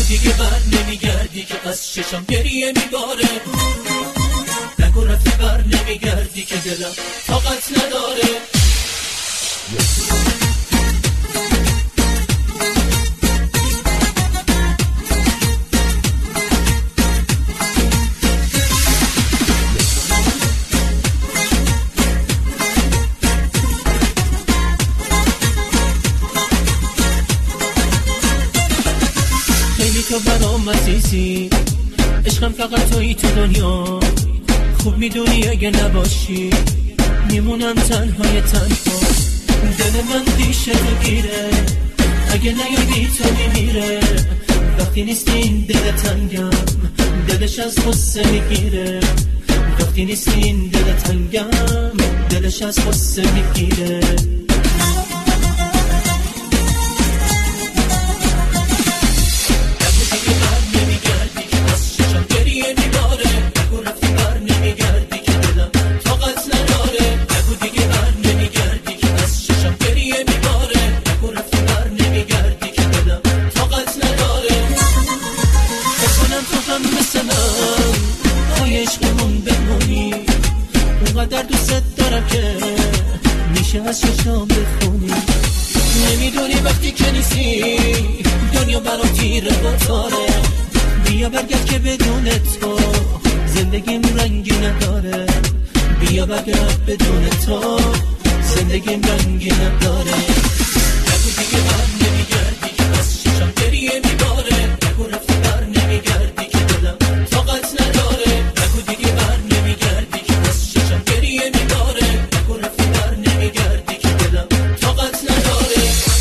دیگه بر نمیگردی که از چشم گریه میباره، نگو رفتی بر نمیگردی که دلم طاقت نداره. خیلی تو برام عزیزی، عشقم فقط تویی تو دنیا. خوب میدونی اگه نباشی میمونم تنهای تنها. دل من پیش تو گیره، اگه نیایی تو میمیره. وقتی نیستی این دل تنگم دلش از غصه میگیره. وقتی نیستی این دل تنگم دلش از غصه میگیره. عشقمون بمونی اونقدر دوست دارم که میشه از چشام بخونی. نمیدونی وقتی که نیستی دنیا برام تیره و تاره. بیا برگرد که بدون تو زندگیم رنگی نداره. بیا برگرد بدون تو زندگیم رنگی نداره. نگو دیگه بر نمیگردی که از چشم گریه میباره. نگو رفتی بر نمیگردی که دلم طاقت نداره. نگو دیگه بر نمیگردی که از چشم گریه میباره. نگو رفتی بر نمیگردی که دلم طاقت نداره.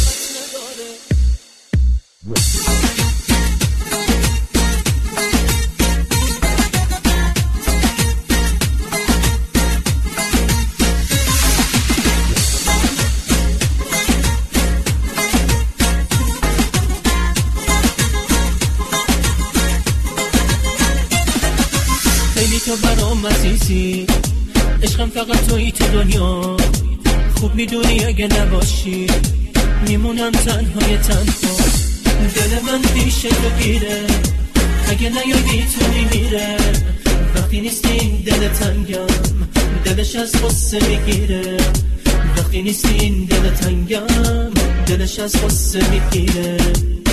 خیلی تو برام عزیزی، عشقم فقط تویی تو دنیا. خوب میدونی اگه نباشی میمونم تنهای تنها. دل من پیش تو گیره، اگه نیایی تو میمیره. وقتی نیستی این دل تنگم دلش از غصه میگیره. وقتی نیستی این دل تنگم دلش از غصه میگیره.